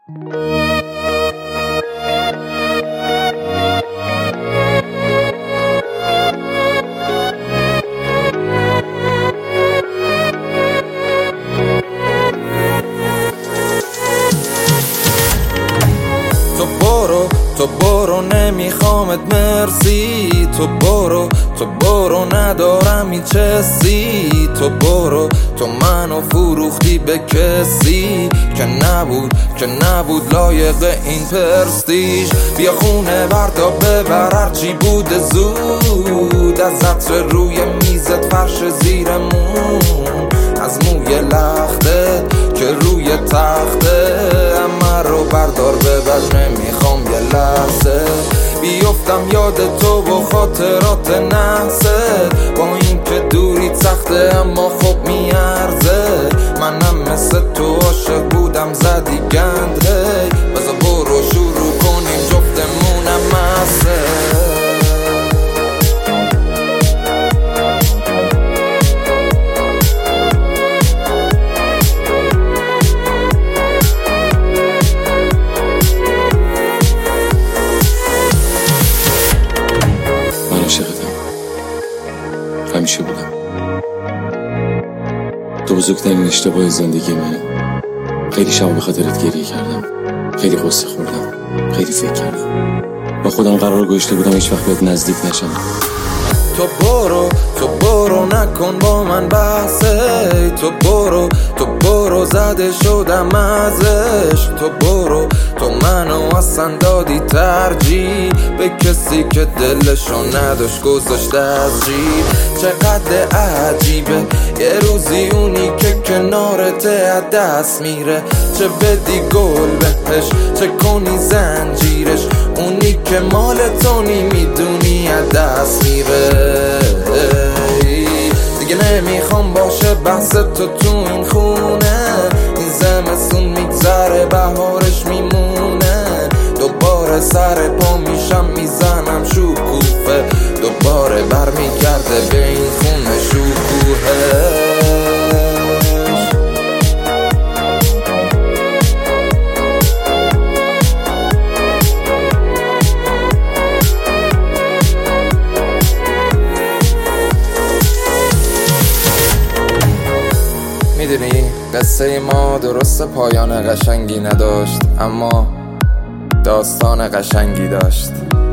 تو برو نمیخوامت مرسی، تو برو ندارم هیچ حسی، تو برو تو منو فروختی به کسی که نبود لایق این پرستیژ. بیا خونه بردا ببر هرچی بوده زود، از عطر روی میزت فرش زیرمون، از موی لختت که روی تخته، همه رو بردار ببر نمیخوام یه لحظه بیفتم یاد تو و خاطرات نحست، با این که دوری سخته اما خب میارزه، منم مثل تو عاشق بودم زدی گند، هی بذار برو شروع کنیم جفتمونم مسته. همیشه بودم. تو بزرگترین اشتباه زندگی منه. خیلی شب به خاطرت گریه کردم، خیلی قصه خوردم، خیلی فکر کردم، با خودم قرار گذاشته بودم هیچ وقت بهت نزدیک نشم. تو برو نکن با من بحثه، تو برو زده شدم ازش، تو برو تو منو اصلا دادی ترجیح به کسی که دلشو نداشت گذاشته از جیب. چقدر عجیبه یه روزی اونی که کنارته از دست میره، چه بدی گل بهش چه کنی زنجیرش، اونی که مال تو میدونی از دست میره. دیگه نمیخوام باشه بحث تو این خونه، این زمستون میگذره بهارش میمونه، دوباره سر پا میشم میزنم شکوفه، دوباره برمیگرده به این خونه شکوهه. میدونی قصه ما درست پایان قشنگی نداشت، اما داستان قشنگی داشت.